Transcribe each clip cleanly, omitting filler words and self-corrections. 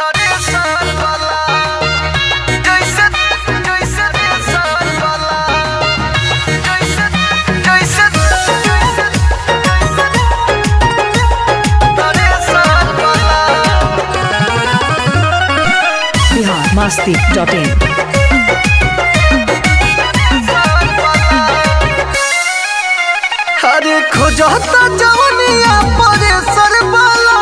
Masti.in अरे खोजता जवनिया परे सरबाला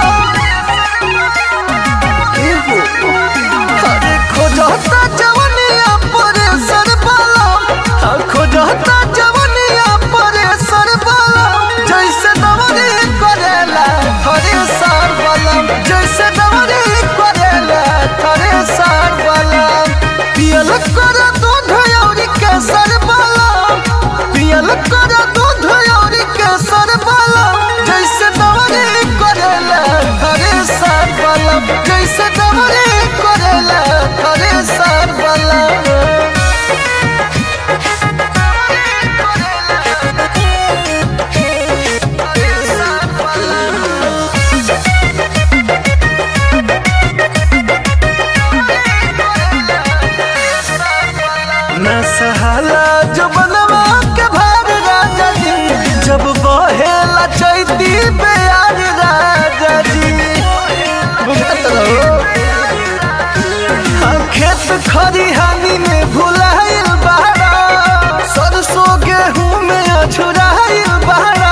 अरे खोजता जवनिया परे सरबाला खोजता जवनिया परे सरबाला जैसे दवरी करेला थरे सरबाला जैसे दवरी करेला थरे सरबाला पियल कर दूध औरी के सरबाला पियल कर दूध औरी के सरबाला जैसे दवरी करेला थरे सरबाला जैसे दवरी करेला थरे सरबाला न सहाला जो बनवा के भार राजा जी जब बहेला चैती प्यार राजा जी बुझत रहो खेत खरिहानी में भुलाइल बहरा सरसों गेहूं में अछुराइल बहरा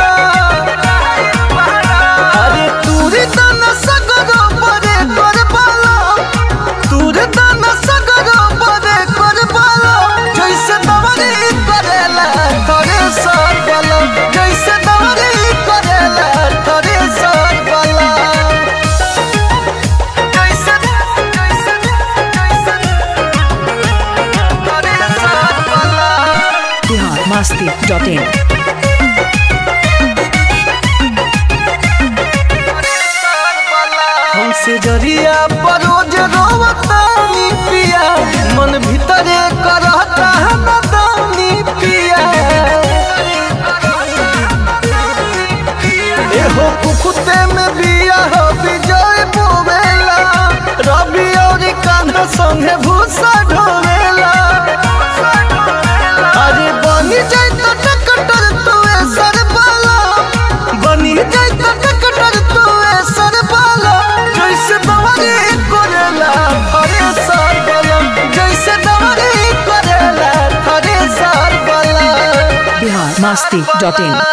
अरे तूरी दाना सगरो बड़े करबाला तूरी दाना सगरो बड़े करबाला जैसे दवरी करेला थरे सरबाला जैसे दवरी करेला थरे सरबाला जैसे जैसे जैसे थरे सरबाला Masti.in हमसे जरिया परोज रोवतानी पिया मन भीतरे करता नदानी पिया एहो कुकुते में बिया हो विजय बोवेला रवि और कान्हा संगे भूसा ढोवेला अरे बनी जाए तो टकटर तुए सरबाला बनी जाए तो टकटर तुए सरबाला जैसे दवरी करेला थरे सरबाला जैसे दवरी करेला थरे सरबाला Masti.in